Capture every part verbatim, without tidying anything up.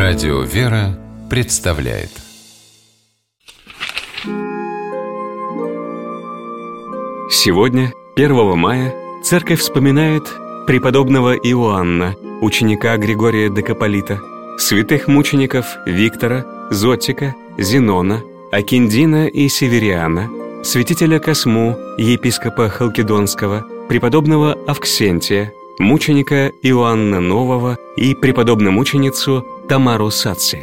Радио «Вера» представляет. Сегодня, первого мая, Церковь вспоминает преподобного Иоанна, ученика Григория Декаполита, святых мучеников Виктора, Зоттика, Зенона, Акиндина и Севериана, святителя Косму, епископа Халкидонского, преподобного Авксентия, мученика Иоанна Нового и преподобную-мученицу Тамару Саци.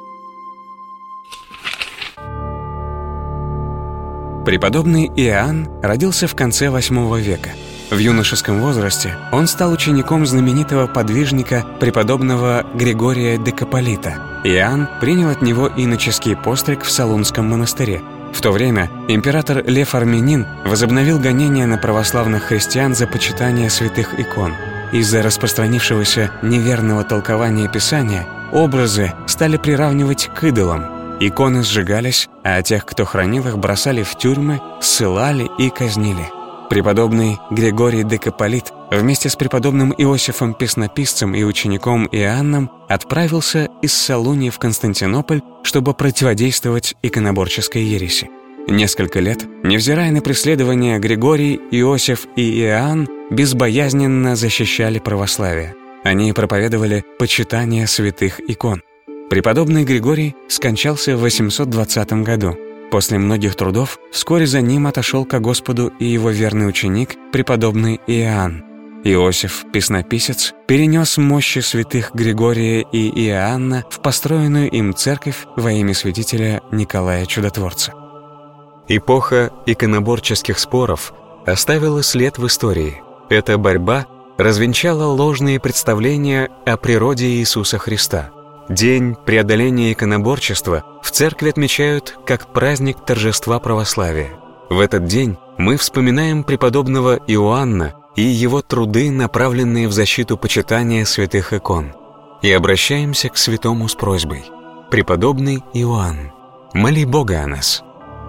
Преподобный Иоанн родился в конце восьмого века. В юношеском возрасте он стал учеником знаменитого подвижника преподобного Григория Декаполита. Иоанн принял от него иноческий постриг в Солунском монастыре. В то время император Лев Армянин возобновил гонения на православных христиан за почитание святых икон. Из-за распространившегося неверного толкования Писания образы стали приравнивать к идолам. Иконы сжигались, а тех, кто хранил их, бросали в тюрьмы, ссылали и казнили. Преподобный Григорий Декаполит вместе с преподобным Иосифом Песнописцем и учеником Иоанном отправился из Солуньи в Константинополь, чтобы противодействовать иконоборческой ереси. Несколько лет, невзирая на преследования, Григорий, Иосиф и Иоанн безбоязненно защищали православие. Они проповедовали почитание святых икон. Преподобный Григорий скончался в восемьсот двадцатом году. После многих трудов вскоре за ним отошел ко Господу и его верный ученик, преподобный Иоанн. Иосиф, песнописец, перенес мощи святых Григория и Иоанна в построенную им церковь во имя святителя Николая Чудотворца. Эпоха иконоборческих споров оставила след в истории. Эта борьба развенчала ложные представления о природе Иисуса Христа. День преодоления иконоборчества в церкви отмечают как праздник торжества православия. В этот день мы вспоминаем преподобного Иоанна и его труды, направленные в защиту почитания святых икон, и обращаемся к святому с просьбой: преподобный Иоанн, моли Бога о нас.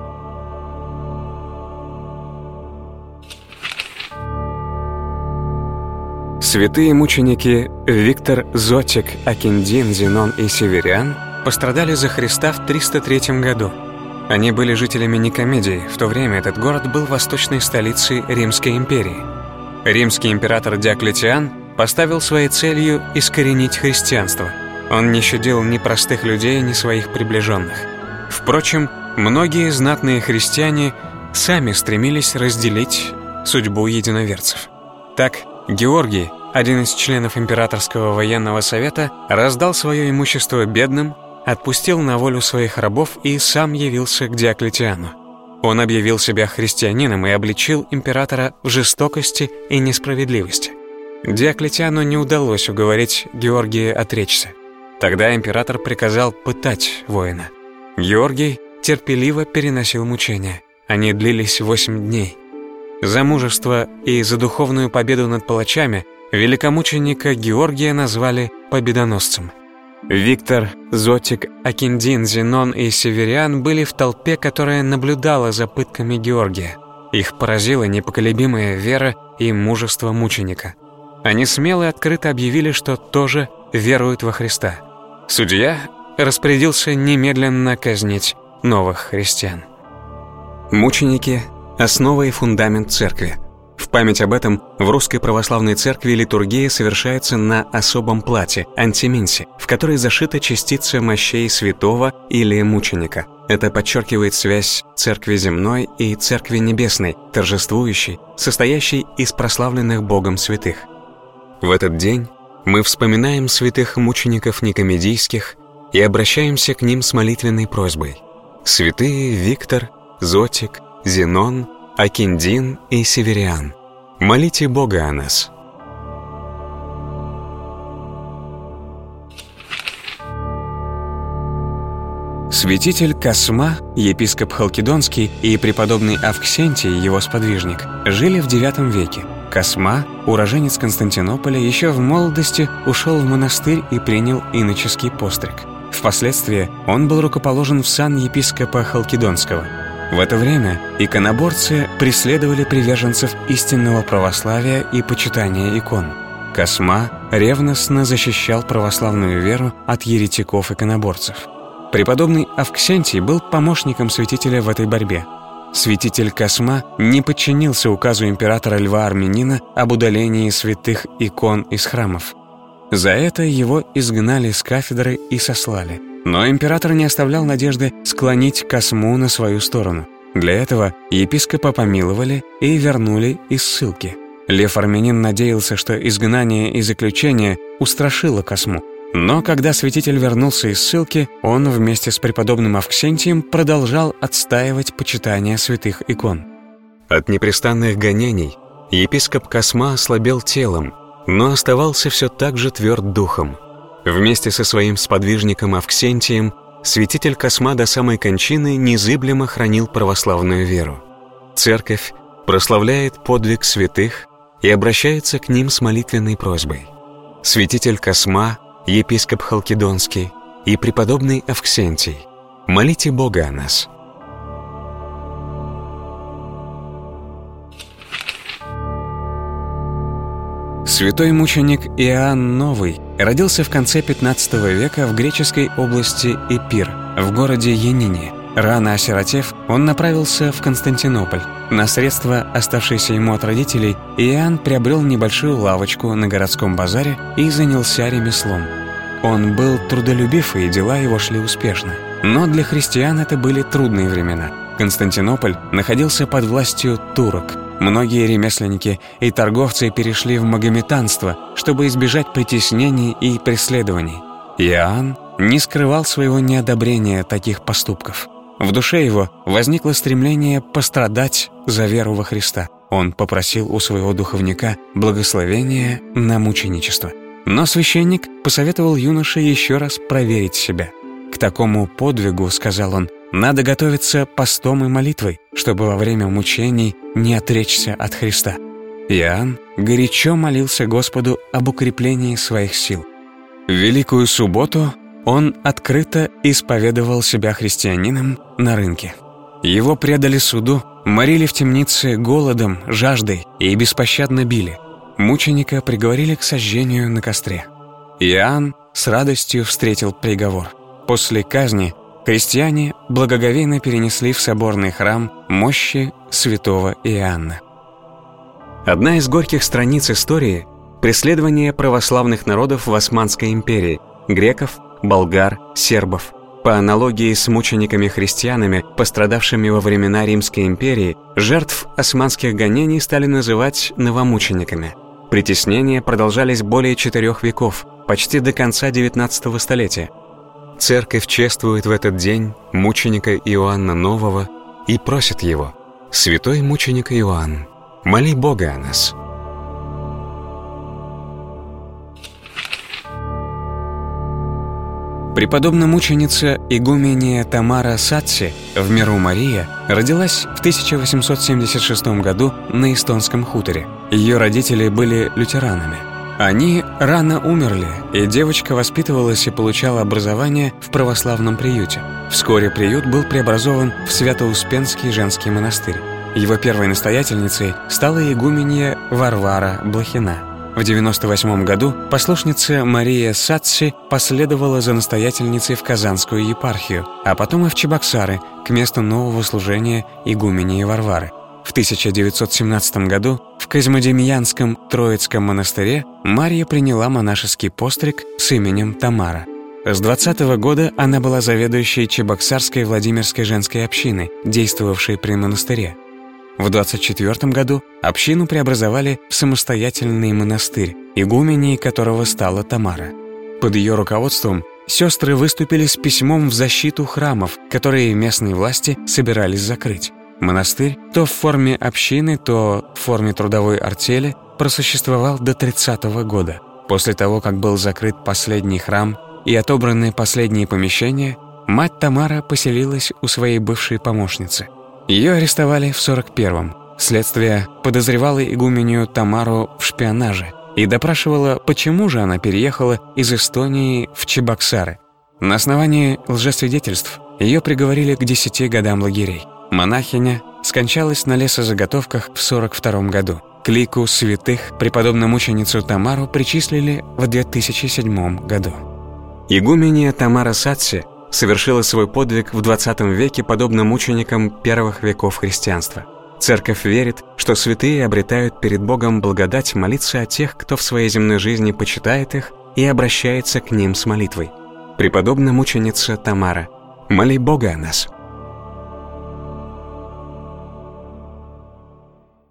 Святые мученики Виктор, Зоттик, Акиндин, Зенон и Севериан пострадали за Христа в триста третьем году. Они были жителями Никомедии. В то время этот город был восточной столицей Римской империи. Римский император Диоклетиан поставил своей целью искоренить христианство. Он не щадил ни простых людей, ни своих приближенных. Впрочем, многие знатные христиане сами стремились разделить судьбу единоверцев. Так, Георгий, один из членов императорского военного совета, раздал свое имущество бедным, отпустил на волю своих рабов и сам явился к Диоклетиану. Он объявил себя христианином и обличил императора в жестокости и несправедливости. Диоклетиану не удалось уговорить Георгия отречься. Тогда император приказал пытать воина. Георгий терпеливо переносил мучения. Они длились восемь дней. За мужество и за духовную победу над палачами великомученика Георгия назвали победоносцем. Виктор, Зоттик, Акиндин, Зенон и Севериан были в толпе, которая наблюдала за пытками Георгия. Их поразила непоколебимая вера и мужество мученика. Они смело и открыто объявили, что тоже веруют во Христа. Судья распорядился немедленно казнить новых христиан. Мученики – основа и фундамент церкви. В память об этом в Русской Православной Церкви литургия совершается на особом плате – антиминсе, в которой зашита частица мощей святого или мученика. Это подчеркивает связь церкви земной и церкви небесной, торжествующей, состоящей из прославленных Богом святых. В этот день мы вспоминаем святых мучеников никомедийских и обращаемся к ним с молитвенной просьбой: святые Виктор, Зоттик, Зенон, Акиндин и Севериан, молите Бога о нас. Святитель Косма, епископ Халкидонский, и преподобный Авксентий, его сподвижник, жили в девятом веке. Косма, уроженец Константинополя, еще в молодости ушел в монастырь и принял иноческий постриг. Впоследствии он был рукоположен в сан епископа Халкидонского. В это время иконоборцы преследовали приверженцев истинного православия и почитания икон. Косма ревностно защищал православную веру от еретиков-иконоборцев. Преподобный Авксентий был помощником святителя в этой борьбе. Святитель Косма не подчинился указу императора Льва Армянина об удалении святых икон из храмов. За это его изгнали с кафедры и сослали. Но император не оставлял надежды склонить Косму на свою сторону. Для этого епископа помиловали и вернули из ссылки. Лев Армянин надеялся, что изгнание и заключение устрашило Косму. Но когда святитель вернулся из ссылки, он вместе с преподобным Авксентием продолжал отстаивать почитание святых икон. От непрестанных гонений епископ Косма ослабел телом, но оставался все так же тверд духом. Вместе со своим сподвижником Авксентием святитель Косма до самой кончины незыблемо хранил православную веру. Церковь прославляет подвиг святых и обращается к ним с молитвенной просьбой. Святитель Косма, епископ Халкидонский и преподобный Авксентий, молите Бога о нас. Святой мученик Иоанн Новый родился в конце пятнадцатого века в греческой области Эпир, в городе Янине. Рано осиротев, он направился в Константинополь. На средства, оставшиеся ему от родителей, Иоанн приобрел небольшую лавочку на городском базаре и занялся ремеслом. Он был трудолюбив, и дела его шли успешно. Но для христиан это были трудные времена. Константинополь находился под властью турок. Многие ремесленники и торговцы перешли в магометанство, чтобы избежать притеснений и преследований. Иоанн не скрывал своего неодобрения таких поступков. В душе его возникло стремление пострадать за веру во Христа. Он попросил у своего духовника благословения на мученичество. Но священник посоветовал юноше еще раз проверить себя. «К такому подвигу, — сказал он, — надо готовиться постом и молитвой, чтобы во время мучений не отречься от Христа». Иоанн горячо молился Господу об укреплении своих сил. В Великую Субботу он открыто исповедовал себя христианином на рынке. Его предали суду, морили в темнице голодом, жаждой и беспощадно били. Мученика приговорили к сожжению на костре. Иоанн с радостью встретил приговор. После казни христиане благоговейно перенесли в соборный храм мощи святого Иоанна. Одна из горьких страниц истории – преследование православных народов в Османской империи – греков, болгар, сербов. По аналогии с мучениками-христианами, пострадавшими во времена Римской империи, жертв османских гонений стали называть новомучениками. Притеснения продолжались более четырех веков, почти до конца девятнадцатого столетия. Церковь чествует в этот день мученика Иоанна Нового и просит его: «Святой мученик Иоанн, моли Бога о нас». Преподобная мученица игумения Тамара Сатси, в миру Мария, родилась в тысяча восемьсот семьдесят шестом году на эстонском хуторе. Ее родители были лютеранами. Они рано умерли, и девочка воспитывалась и получала образование в православном приюте. Вскоре приют был преобразован в Свято-Успенский женский монастырь. Его первой настоятельницей стала игуменья Варвара Блохина. В девяносто восьмом году послушница Мария Сатси последовала за настоятельницей в Казанскую епархию, а потом и в Чебоксары, к месту нового служения игуменьи Варвары. В тысяча девятьсот семнадцатом году в Козьмодемьянском Троицком монастыре Мария приняла монашеский постриг с именем Тамара. С двадцатого года она была заведующей Чебоксарской Владимирской женской общины, действовавшей при монастыре. В двадцать четвёртом году общину преобразовали в самостоятельный монастырь, игуменей которого стала Тамара. Под ее руководством сестры выступили с письмом в защиту храмов, которые местные власти собирались закрыть. Монастырь, то в форме общины, то в форме трудовой артели, просуществовал до тридцатого года. После того, как был закрыт последний храм и отобраны последние помещения, мать Тамара поселилась у своей бывшей помощницы. Ее арестовали в сорок первом. Следствие подозревало игуменью Тамару в шпионаже и допрашивало, почему же она переехала из Эстонии в Чебоксары. На основании лжесвидетельств ее приговорили к десяти годам лагерей. Монахиня скончалась на лесозаготовках в сорок втором году. К лику святых преподобно-мученицу Тамару причислили в две тысячи седьмом году. Игумения Тамара Сатси совершила свой подвиг в двадцатом веке подобно мученикам первых веков христианства. Церковь верит, что святые обретают перед Богом благодать молиться о тех, кто в своей земной жизни почитает их и обращается к ним с молитвой. Преподобная мученица Тамара, моли Бога о нас.